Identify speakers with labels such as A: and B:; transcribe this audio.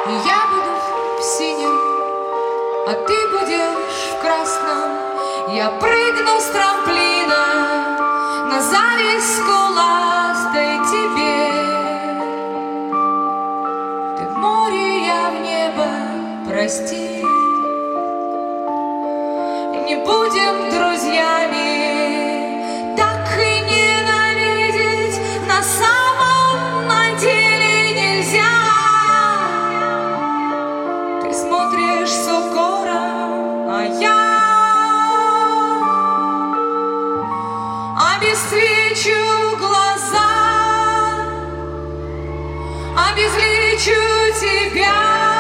A: И я буду в синем, а ты будешь в красном. Я прыгну с трамплина на зависть скуластой тебе. Ты в море, я в небо, прости. Не будем друзьями, так и ненавидеть на самом деле нельзя. Ты смотришь с укором, а я обесцвечу глаза, обезличу тебя.